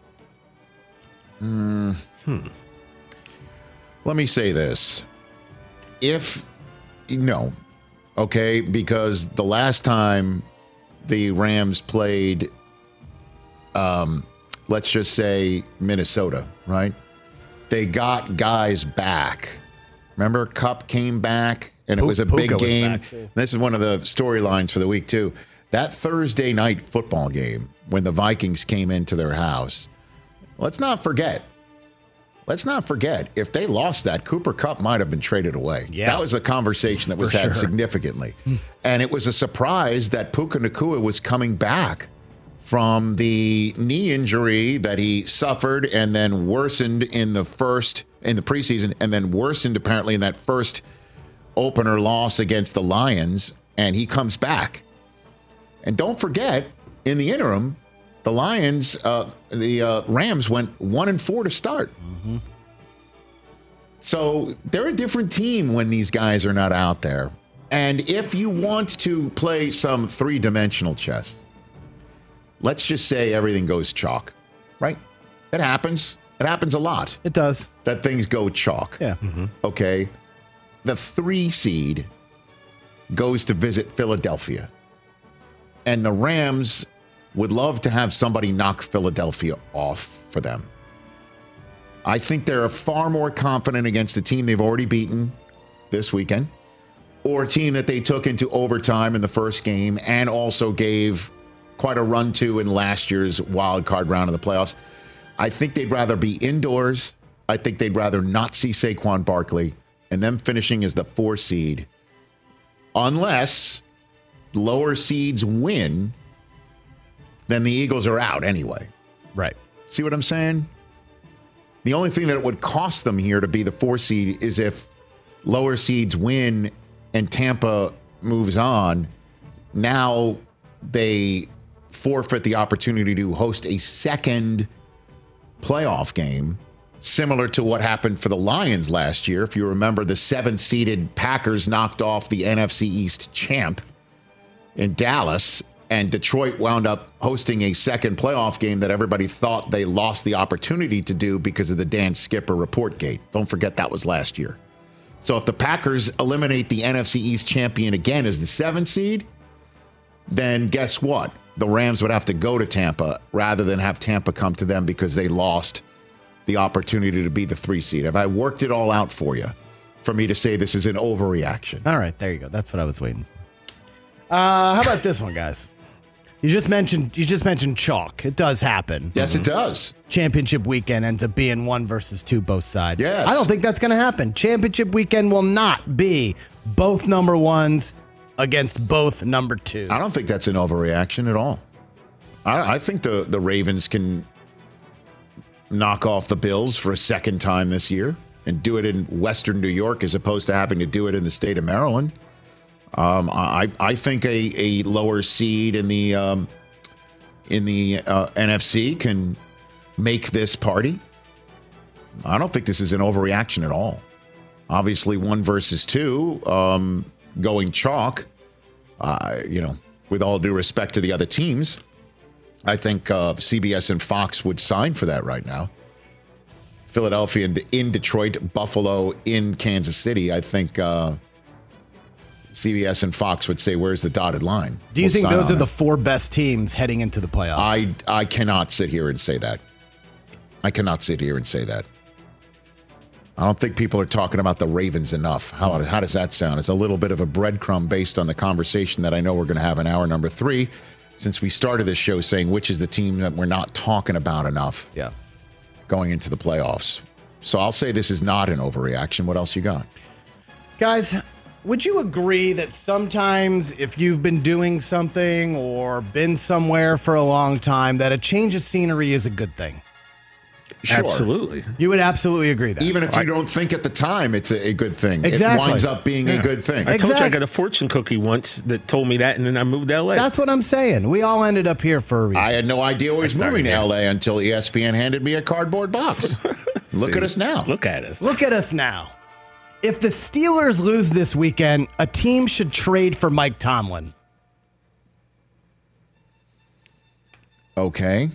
Mm, hmm. Let me say this. If, no, okay, because the last time the Rams played, um, let's just say Minnesota, right? They got guys back. Remember, Kupp came back, and it was a Puka big was game. back, too. This is one of the storylines for the week, too. That Thursday night football game, when the Vikings came into their house, let's not forget. Let's not forget, if they lost that, Cooper Kupp might have been traded away. Yeah. That was a conversation that was For had sure. significantly. And it was a surprise that Puka Nacua was coming back from the knee injury that he suffered and then worsened in the first, in the preseason, and then worsened apparently in that first opener loss against the Lions. And he comes back. And don't forget, in the interim, the Lions, uh, the uh, Rams went one and four to start. Mm-hmm. So they're a different team when these guys are not out there. And if you want to play some three-dimensional chess, let's just say everything goes chalk, right? It happens. It happens a lot. It does. That things go chalk. Yeah. Okay. The three seed goes to visit Philadelphia. And the Rams would love to have somebody knock Philadelphia off for them. I think they're far more confident against a team they've already beaten this weekend, or a team that they took into overtime in the first game and also gave quite a run to in last year's wild card round of the playoffs. I think they'd rather be indoors. I think they'd rather not see Saquon Barkley and them finishing as the four seed, unless lower seeds win. Then the Eagles are out anyway. Right. See what I'm saying? The only thing that it would cost them here to be the four seed is if lower seeds win and Tampa moves on. Now they forfeit the opportunity to host a second playoff game, similar to what happened for the Lions last year. If you remember, the seven-seeded Packers knocked off the N F C East champ in Dallas, and Detroit wound up hosting a second playoff game that everybody thought they lost the opportunity to do because of the Dan Skipper report gate. Don't forget that was last year. So if the Packers eliminate the N F C East champion again as the seven seed, then guess what? The Rams would have to go to Tampa rather than have Tampa come to them because they lost the opportunity to be the three seed. Have I worked it all out for you for me to say this is an overreaction? All right, there you go. That's what I was waiting for. Uh, how about this one, guys? You just mentioned you just mentioned chalk. It does happen. Yes, it does. Championship weekend ends up being one versus two both sides. Yes. I don't think that's going to happen. Championship weekend will not be both number ones against both number twos. I don't think that's an overreaction at all. I, I think the, the Ravens can knock off the Bills for a second time this year and do it in Western New York as opposed to having to do it in the state of Maryland. Um, I I think a, a lower seed in the um, in the uh, N F C can make this party. I don't think this is an overreaction at all. Obviously, one versus two um, going chalk. Uh, you know, with all due respect to the other teams, I think uh, C B S and Fox would sign for that right now. Philadelphia in, in Detroit, Buffalo in Kansas City. I think. Uh, C B S and Fox would say, where's the dotted line? Do you We'll think sign those on are the it. four best teams heading into the playoffs? I, I cannot sit here and say that. I cannot sit here and say that. I don't think people are talking about the Ravens enough. How, how does that sound? It's a little bit of a breadcrumb based on the conversation that I know we're going to have in hour number three, since we started this show saying which is the team that we're not talking about enough yeah. going into the playoffs. So I'll say this is not an overreaction. What else you got? Guys, would you agree that sometimes if you've been doing something or been somewhere for a long time, that a change of scenery is a good thing? Sure. Absolutely. You would absolutely agree that. Even if you don't think at the time it's a, a good thing. Exactly. It winds up being Yeah. a good thing. I told you I Exact- got a fortune cookie once that told me that, and then I moved to L A. That's what I'm saying. We all ended up here for a reason. I had no idea I was started moving to here. L A until E S P N handed me a cardboard box. Look See? at us now. Look at us. Look at us now. If the Steelers lose this weekend, a team should trade for Mike Tomlin. Okay.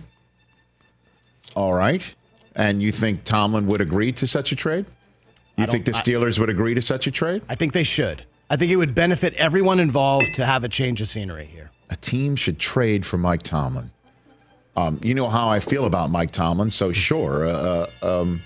All right. And you think Tomlin would agree to such a trade? You think the Steelers would agree to such a trade? I think they should. I think it would benefit everyone involved to have a change of scenery here. A team should trade for Mike Tomlin. Um, you know how I feel about Mike Tomlin, so sure, uh, um,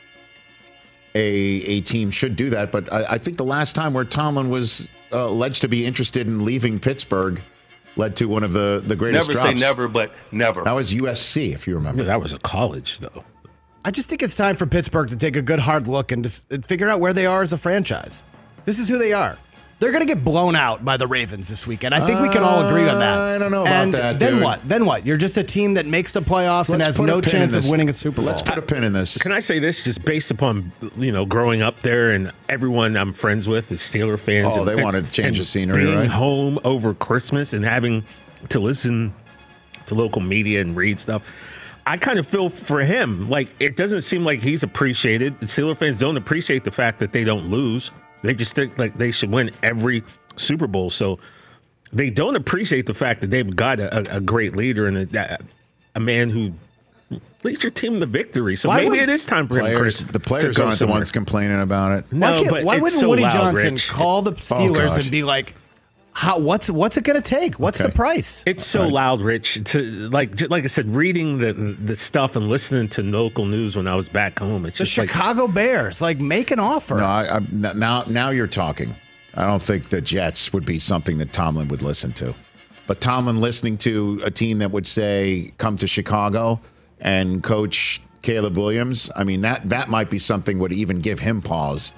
a a team should do that. But I, I think the last time where Tomlin was uh, alleged to be interested in leaving Pittsburgh led to one of the, the greatest Never drops. say never, but never. That was U S C, if you remember. Yeah, that was a college, though. I just think it's time for Pittsburgh to take a good hard look and just and figure out where they are as a franchise. This is who they are. They're going to get blown out by the Ravens this weekend. I think we can all agree on that. I don't know about and that, Then dude. what? Then what? You're just a team that makes the playoffs and Let's has put a no pin in chance of this. winning a Super Bowl. Let's put a pin in this. Can I say this just based upon, you know, growing up there and everyone I'm friends with is Steeler fans. Oh, and, they want to change and the scenery, being right? home over Christmas and having to listen to local media and read stuff. I kind of feel for him. Like, it doesn't seem like he's appreciated. The Steeler fans don't appreciate the fact that they don't lose. They just think like they should win every Super Bowl. So they don't appreciate the fact that they've got a, a great leader and a, a man who leads your team to victory. So Why maybe would- it is time for him, Players, Chris, the to players go aren't the somewhere. ones complaining about it. Why, No, can't- but why it's wouldn't so Woody loud, Johnson Rich. call the Steelers gosh. and be like, "How? What's what's it going to take? What's Okay. the price?" It's so loud, Rich. To like, j- like I said, reading the the stuff and listening to local news when I was back home. It's The just like Chicago Bears, like, make an offer. No, I, I, now now you're talking. I don't think the Jets would be something that Tomlin would listen to. But Tomlin listening to a team that would say, come to Chicago and coach Caleb Williams, I mean, that, that might be something would even give him pause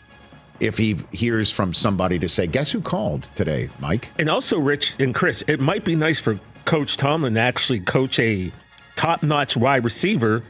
if he hears from somebody to say, guess who called today, Mike? And also, Rich and Chris, it might be nice for Coach Tomlin to actually coach a top-notch wide receiver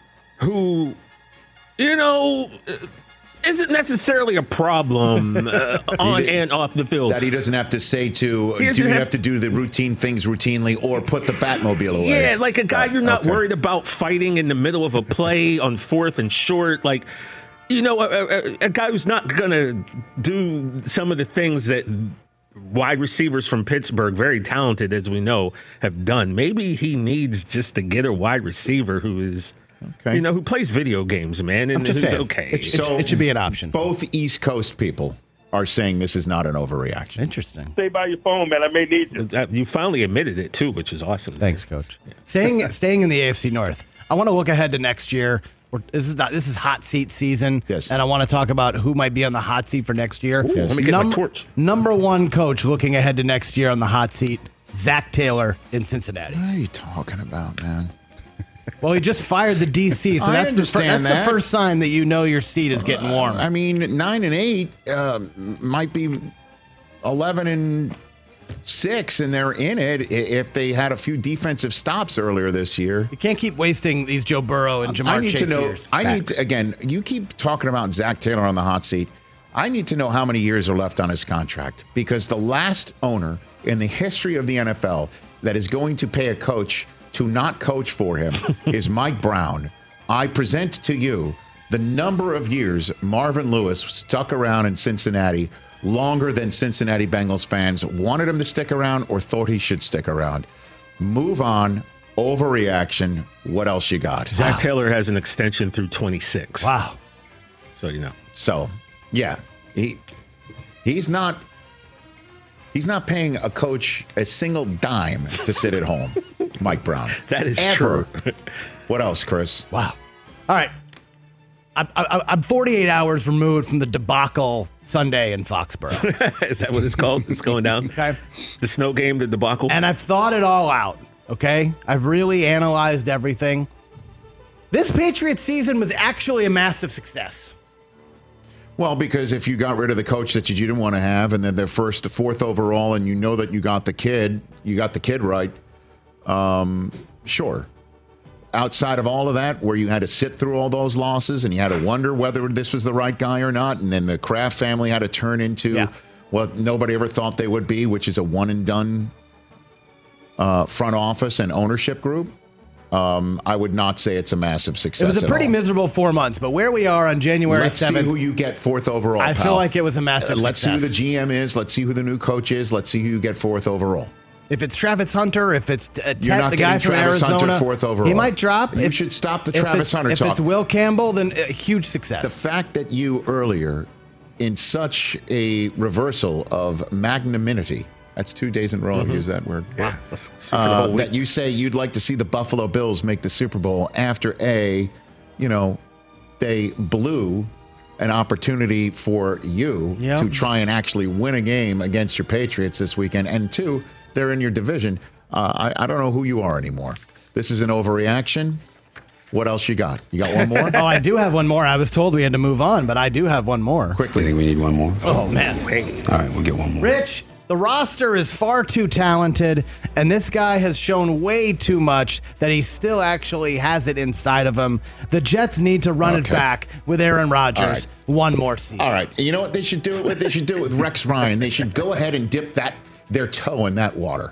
who, you know, isn't necessarily a problem uh, on and off the field. That he doesn't have to say to, He do doesn't you have- have to do the routine things routinely or put the Batmobile away? Yeah, like a guy you're not Okay. worried about fighting in the middle of a play on fourth and short. Like, you know, a, a, a guy who's not going to do some of the things that wide receivers from Pittsburgh, very talented as we know, have done. Maybe he needs just to get a wide receiver who is, Okay. you know, who plays video games, man, and I'm just who's saying, okay. it, it- it should be an option. Both East Coast people are saying this is not an overreaction. Interesting. Stay by your phone, man. I may need you. Uh, You finally admitted it too, which is awesome. Thanks, Coach. Staying staying in the A F C North, I want to look ahead to next year. We're- This is not, this is hot seat season, Yes. and I want to talk about who might be on the hot seat for next year. Ooh, let me get my Num- torch. Number one coach looking ahead to next year on the hot seat, Zach Taylor in Cincinnati. What are you talking about, man? Well, he just fired the D C, so I that's the fir- understand that's that. the first sign that you know your seat is getting warm. I mean, nine and eight uh, might be eleven and six, and they're in it i- if they had a few defensive stops earlier this year. You can't keep wasting these Joe Burrow and Jamar I need Chase to know. years. I need to again. You keep talking about Zach Taylor on the hot seat. I need to know how many years are left on his contract because the last owner in the history of the N F L that is going to pay a coach to not coach for him is Mike Brown. I present to you the number of years Marvin Lewis stuck around in Cincinnati longer than Cincinnati Bengals fans wanted him to stick around or thought he should stick around. Move on. Overreaction. What else you got? Zach Taylor has an extension through twenty-six. Wow. So you know. So, yeah, he he's not he's not paying a coach a single dime to sit at home. Mike Brown. That is Ever. true. What else, Chris? Wow. All right. I'm, I'm I'm forty-eight hours removed from the debacle Sunday in Foxborough. Is that what it's called? It's going down. Okay. The snow game, the debacle. And I've thought it all out, okay? I've really analyzed everything. This Patriots season was actually a massive success. Well, because if you got rid of the coach that you didn't want to have, and then they're first to fourth overall, and you know that you got the kid, you got the kid right. Um, sure. Outside of all of that, where you had to sit through all those losses, and you had to wonder whether this was the right guy or not, and then the Kraft family had to turn into yeah. what nobody ever thought they would be, which is a one and done uh, front office and ownership group. Um, I would not say it's a massive success. It was a pretty all. miserable four months, but where we are on January Let's seventh. see who you get fourth overall. I pal. feel like it was a massive uh, Let's success. see who the G M is. Let's see who the new coach is. Let's see who you get fourth overall. If it's Travis Hunter, if it's uh, Ted, You're not the guy from Travis Arizona, Hunter fourth overall. he might drop. You if, should stop the if Travis Hunter if talk. If it's Will Campbell, then a huge success. The fact that you earlier, in such a reversal of magnanimity, that's two days in a row Mm-hmm. I've used that word. Yeah. Uh, that you say you'd like to see the Buffalo Bills make the Super Bowl after a, you know, they blew an opportunity for you Yep. to try and actually win a game against your Patriots this weekend, and two, they're in your division. Uh, I, I don't know who you are anymore. This is an overreaction. What else you got? You got one more? Oh, I do have one more. I was told we had to move on, but I do have one more. Quickly. You think we need one more? Oh, man. All right, we'll get one more. Rich, the roster is far too talented, and this guy has shown way too much that he still actually has it inside of him. The Jets need to run Okay. it back with Aaron Rodgers All right. one more season. All right. You know what they should do it with? They should do it with Rex Ryan. They should go ahead and dip that their toe in that water.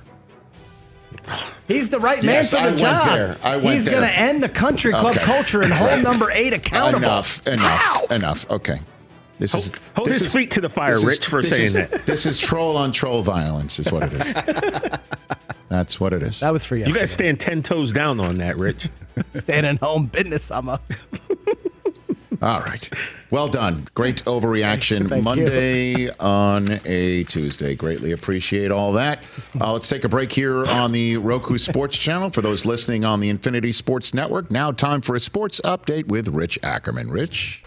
He's the right man Yes, for the I went job. there. I went He's there. going to end the country club Okay. culture and hold number eight accountable. Enough. Enough. Enough. Okay. This is Hold this his is- feet to the fire, this is- Rich, for this saying is- that. This is troll on troll violence, is what it is. That's what it is. That was for You yesterday. got to stand ten toes down on that, Rich. Staying at home business summer. All right. Well done. Great overreaction Thank Monday on a Tuesday. Greatly appreciate all that. Uh, let's take a break here on the Roku Sports Channel. For those listening on the Infinity Sports Network, now time for a sports update with Rich Ackerman. Rich?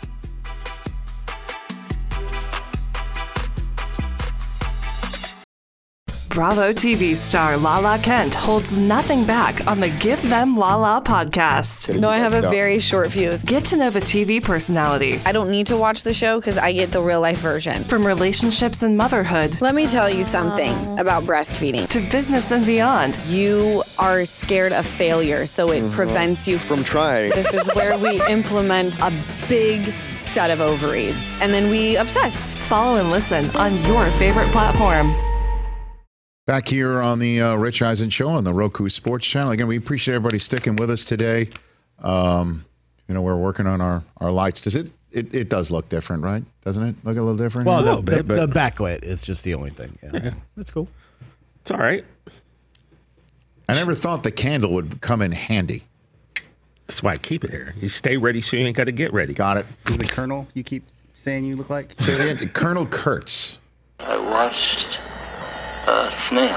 Bravo T V star Lala Kent holds nothing back on the Give Them Lala podcast. No, I have a very short fuse. Get to know the T V personality. I don't need to watch the show because I get the real life version. From relationships and motherhood. Let me tell you something about breastfeeding. To business and beyond. You are scared of failure, so it prevents you from trying. This is where we implement a big set of ovaries, and then we obsess. Follow and listen on your favorite platform. Back here on the uh, Rich Eisen Show on the Roku Sports Channel. Again, we appreciate everybody sticking with us today. Um, you know, we're working on our, our lights. Does it, it? It does look different, right? Doesn't it look a little different? Well, here? the, the, the backlit is just the only thing. Yeah. Yeah. That's cool. It's all right. I never thought the candle would come in handy. That's why I keep it here. You stay ready so you ain't got to get ready. Got it. Is the Colonel you keep saying you look like? Say it again. Colonel Kurtz. I watched a snail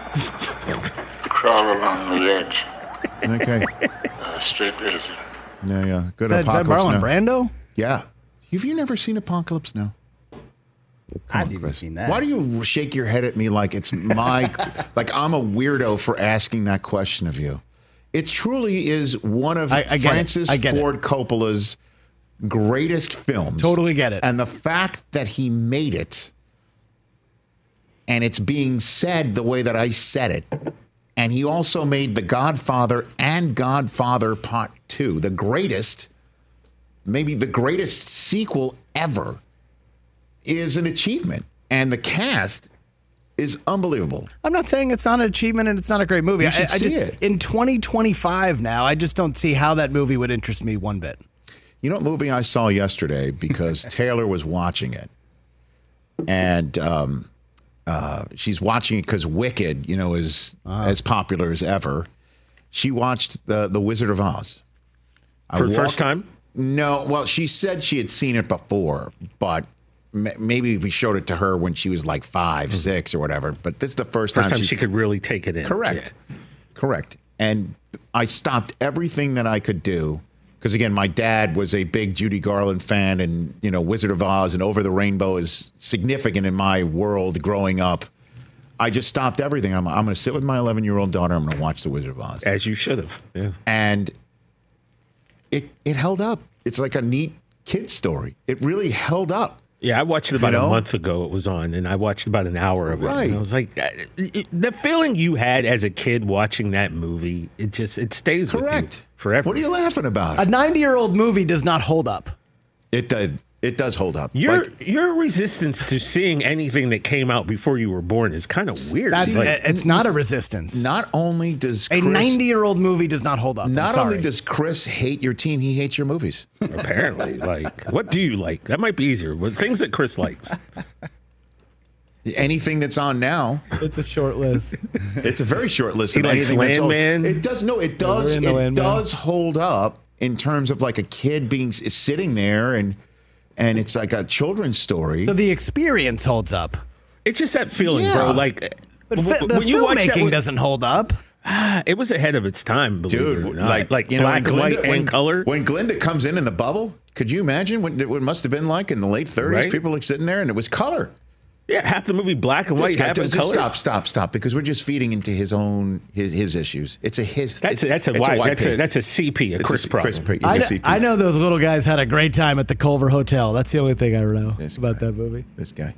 crawl along the edge Okay. of a straight razor. Yeah, yeah. Good Is that, is that Apocalypse Marlon Now. Brando? Yeah. Have you never seen Apocalypse Now? I've even seen that. Why do you shake your head at me like it's my, like I'm a weirdo for asking that question of you? It truly is one of I- I get it. Francis I get it. Ford Coppola's greatest films. Totally get it. And the fact that he made it, and it's being said the way that I said it, and he also made The Godfather and Godfather Part Two, the greatest, maybe the greatest sequel ever, is an achievement. And the cast is unbelievable. I'm not saying it's not an achievement and it's not a great movie. You should I, I see just, it. In twenty twenty-five now, I just don't see how that movie would interest me one bit. You know what movie I saw yesterday because Taylor was watching it, and um, uh, she's watching it because Wicked, you know, is as popular as ever. She watched the the Wizard of Oz I For the walked- first time? No, well, she said she had seen it before, but m- maybe we showed it to her when she was like five, six, or whatever. But this is the first, First time she's- she could really take it in. Correct. Correct. And I stopped everything that I could do because, again, my dad was a big Judy Garland fan, and, you know, Wizard of Oz and Over the Rainbow is significant in my world growing up. I just stopped everything. I'm, I'm going to sit with my eleven-year-old daughter. I'm going to watch The Wizard of Oz. As you should have. Yeah. And it it held up. It's like a neat kid's story. It really held up. Yeah, I watched it about You know? a month ago. It was on, and I watched about an hour of it. Right. And I was like, uh, it, the feeling you had as a kid watching that movie, it just it stays with you Correct. forever. What are you laughing about? A ninety-year-old movie does not hold up. It does. It does hold up. Your Like, your resistance to seeing anything that came out before you were born is kind of weird. That's, Like, it's not a resistance. not only does A Chris, ninety-year-old movie does not hold up. I'm not only sorry. does Chris hate your team, he hates your movies. apparently, like, what do you like? That might be easier. But things that Chris likes. Anything that's on now, It's a short list. it's a very short list. He of likes anything that's old. Landman. It does no. It does. we're in the It Landman. does hold up in terms of like a kid being is sitting there and and it's like a children's story. So the experience holds up. It's just that feeling, Yeah. bro. Like, But w- fi- the when you watch that, filmmaking one- doesn't hold up. ah, it was ahead of its time, believe Dude, it or not. like like you know, black when and white Glinda- and when, color. When Glinda comes in in the bubble, could you imagine what it must have been like in the late thirties? Right. People like sitting there and it was color. Yeah, half the movie black and This white, guy half in does- color. Stop, stop, stop! Because we're just feeding into his own his his issues. It's a his. That's a, that's a it's white, white that's a pig. that's a C P, a It's Chris a problem. Chris pig. It's I a know, C P. I know those little guys had a great time at the Culver Hotel. That's the only thing I know This about guy. that movie. This guy.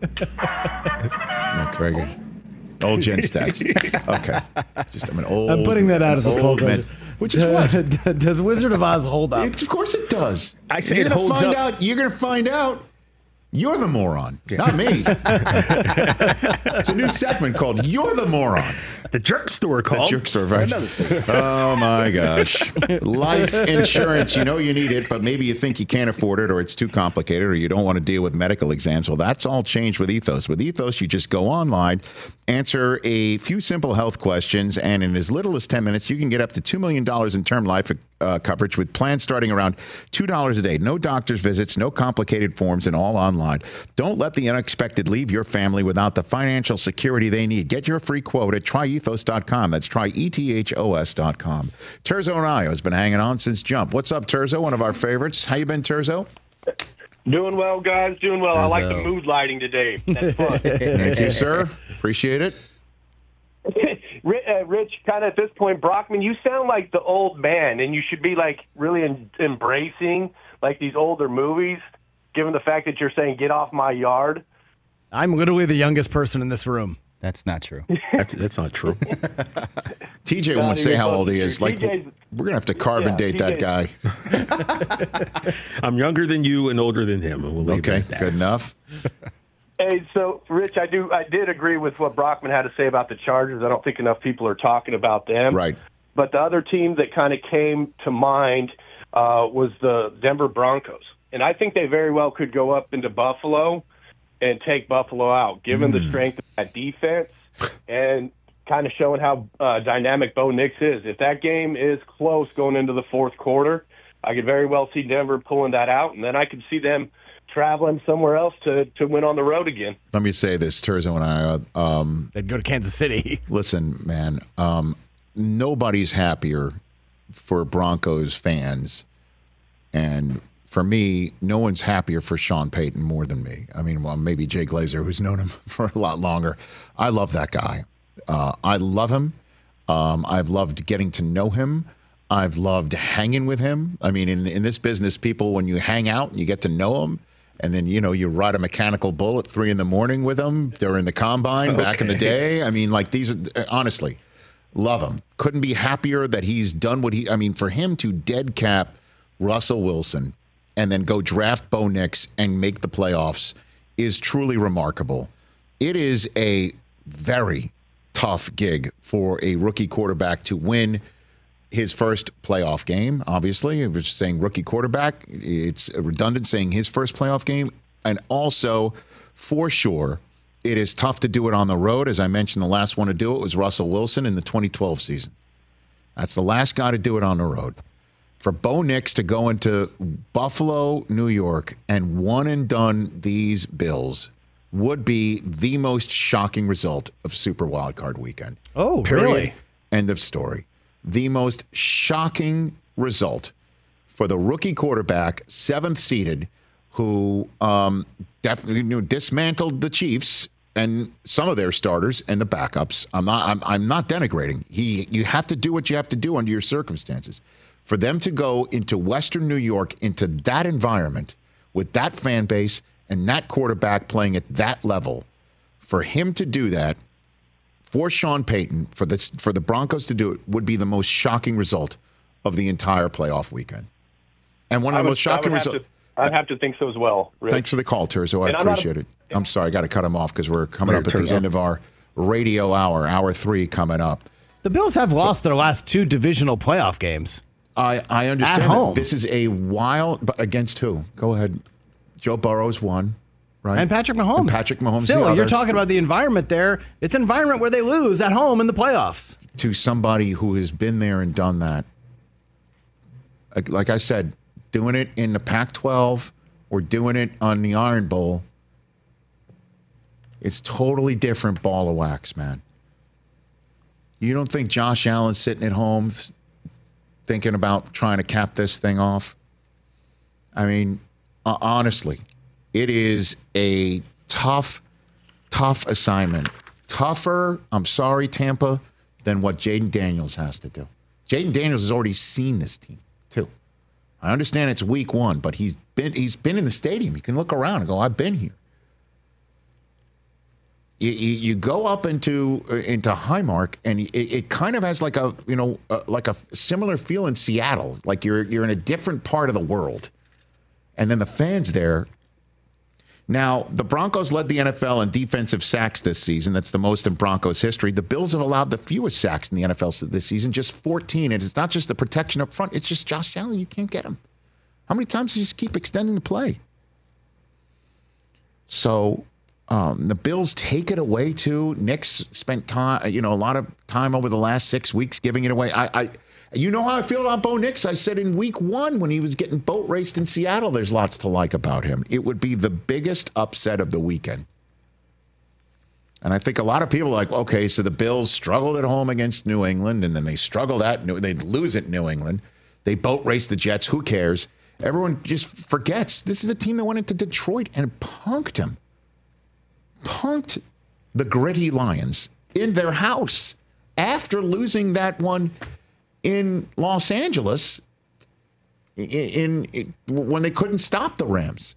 Not very good. Old Jen stats. Okay. Just I'm an old. I'm putting that out as a old cold man. Which is what? Does Wizard of Oz hold up? It- of course it does. I say you're it gonna holds find up. Out, you're going to find out. You're the moron, not me. It's a new segment called "You're the Moron." The jerk store called. The jerk store, right? Oh my gosh! Life insurance. You know you need it, but maybe you think you can't afford it, or it's too complicated, or you don't want to deal with medical exams. Well, that's all changed with Ethos. With Ethos, you just go online, answer a few simple health questions, and in as little as ten minutes, you can get up to two million dollars in term life uh, coverage with plans starting around two dollars a day. No doctor's visits, no complicated forms, and all online. Don't let the unexpected leave your family without the financial security they need. Get your free quote at try ethos dot com. That's try E T H O S dot com. Terzo and I has been hanging on since jump. What's up, Terzo? One of our favorites. How you been, Terzo? Doing well, guys. Doing well. I like the Terzo. mood lighting today. That's fun. Thank you, sir. Appreciate it. Ri- uh, Rich, kind of at this point, Brockman, you sound like the old man, and you should be like really en- embracing like these older movies, given the fact that you're saying "get off my yard." I'm literally the youngest person in this room. That's not true. That's that's not true. T J Not won't say even how close old to he true. is. Like, T J's we're going to have to carbon Yeah, date that T J's guy. I'm younger than you and older than him. And we'll leave Okay, it at that. good enough. Hey, so Rich, I do I did agree with what Brockman had to say about the Chargers. I don't think enough people are talking about them. Right. But the other team that kind of came to mind uh, was the Denver Broncos, and I think they very well could go up into Buffalo and take Buffalo out, given Hmm. the strength of that defense and kind of showing how uh, dynamic Bo Nix is. If that game is close going into the fourth quarter, I could very well see Denver pulling that out, and then I could see them traveling somewhere else to, to win on the road again. Let me say this, Terzo and I. Uh, um, They'd go to Kansas City. listen, man, um, nobody's happier for Broncos fans. And for me, no one's happier for Sean Payton more than me. I mean, well, maybe Jay Glazer, who's known him for a lot longer. I love that guy. Uh, I love him. Um, I've loved getting to know him. I've loved hanging with him. I mean, in, in this business, people, when you hang out and you get to know them, and then, you know, you ride a mechanical bull at three in the morning with them during the combine back in the day. I mean, like these are, honestly, love him. Couldn't be happier that he's done what he, I mean, for him to dead cap Russell Wilson and then go draft Bo Nix and make the playoffs is truly remarkable. It is a very tough gig for a rookie quarterback to win his first playoff game. Obviously, it was saying rookie quarterback. It's redundant saying his first playoff game. And also, for sure, it is tough to do it on the road. As I mentioned, the last one to do it was Russell Wilson in the twenty twelve season. That's the last guy to do it on the road. For Bo Nix to go into Buffalo, New York, and one and done these Bills would be the most shocking result of Super Wildcard Weekend. Oh, Period. really? End of story. The most shocking result for the rookie quarterback, seventh seeded, who um, definitely you know, dismantled the Chiefs and some of their starters and the backups. I'm not. I'm, I'm not denigrating. He. You have to do what you have to do under your circumstances. For them to go into Western New York, into that environment with that fan base and that quarterback playing at that level, for him to do that, for Sean Payton, for the, for the Broncos to do it, would be the most shocking result of the entire playoff weekend. And one of I the would- most shocking I would have results. to- I'd have to think so as well. Rich. Thanks for the call, Terzo. I And I'm not a- appreciate it. I'm sorry, I got to cut him off because we're coming Later, up at the Terzo. end of our radio hour, hour three coming up. The Bills have lost their last two divisional playoff games. I, I understand At that home. this is a wild, but against who? Go ahead. Joe Burrow's one, right? And Patrick Mahomes. And Patrick Mahomes. Still, the you're other. talking about the environment there. It's an environment where they lose at home in the playoffs. To somebody who has been there and done that. Like, like I said, doing it in the Pac twelve or doing it on the Iron Bowl, it's totally different ball of wax, man. You don't think Josh Allen's sitting at home th- thinking about trying to cap this thing off? I mean, uh, honestly, it is a tough, tough assignment. Tougher, I'm sorry, Tampa, than what Jaden Daniels has to do. Jaden Daniels has already seen this team, too. I understand it's week one, but he's been he's been in the stadium. You can look around and go, I've been here. You, you, you go up into into Highmark, and it, it kind of has like a you know uh, like a similar feel in Seattle, like you're you're in a different part of the world, and then the fans there. Now the Broncos led the N F L in defensive sacks this season. That's the most in Broncos history. The Bills have allowed the fewest sacks in the N F L this season, just fourteen. And it's not just the protection up front; it's just Josh Allen. You can't get him. How many times do you just keep extending the play? So. Um, the Bills take it away too. Nick's spent time, you know, a lot of time over the last six weeks giving it away. I, I, you know how I feel about Bo Nix. I said in week one when he was getting boat raced in Seattle, there's lots to like about him. It would be the biggest upset of the weekend. And I think a lot of people are like, okay, so the Bills struggled at home against New England, and then they struggled at New, they'd lose at New England. They boat raced the Jets. Who cares? Everyone just forgets this is a team that went into Detroit and punked him. Punked the gritty Lions in their house after losing that one in Los Angeles in, in, in when they couldn't stop the Rams.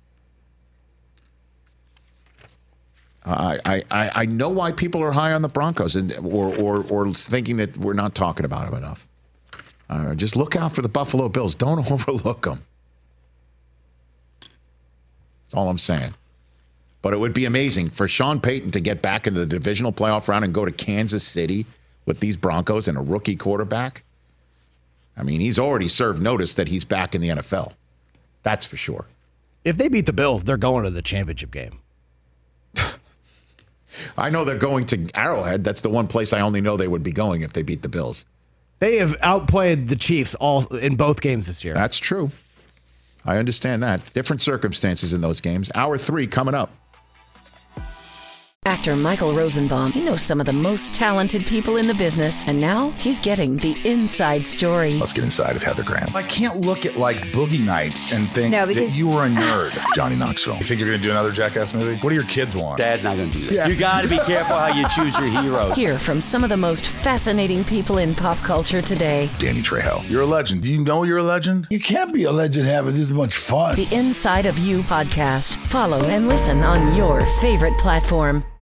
I, I, I know why people are high on the Broncos and or or, or thinking that we're not talking about them enough. Uh, just look out for the Buffalo Bills. Don't overlook them. That's all I'm saying. But it would be amazing for Sean Payton to get back into the divisional playoff round and go to Kansas City with these Broncos and a rookie quarterback. I mean, he's already served notice that he's back in the N F L. That's for sure. If they beat the Bills, they're going to the championship game. I know they're going to Arrowhead. That's the one place I only know they would be going if they beat the Bills. They have outplayed the Chiefs all in both games this year. That's true. I understand that. Different circumstances in those games. Hour three coming up. Actor Michael Rosenbaum, he knows some of the most talented people in the business, and now he's getting the inside story. Let's get inside of Heather Graham. I can't look at like Boogie Nights and think No, that because- you were a nerd, Johnny Knoxville. You think you're going to do another Jackass movie? What do your kids want? Dad's not going to do that. Yeah. You got to be careful how you choose your heroes. Hear from some of the most fascinating people in pop culture today. Danny Trejo. You're a legend. Do you know you're a legend? You can't be a legend having this much fun. The Inside of You podcast. Follow and listen on your favorite platform.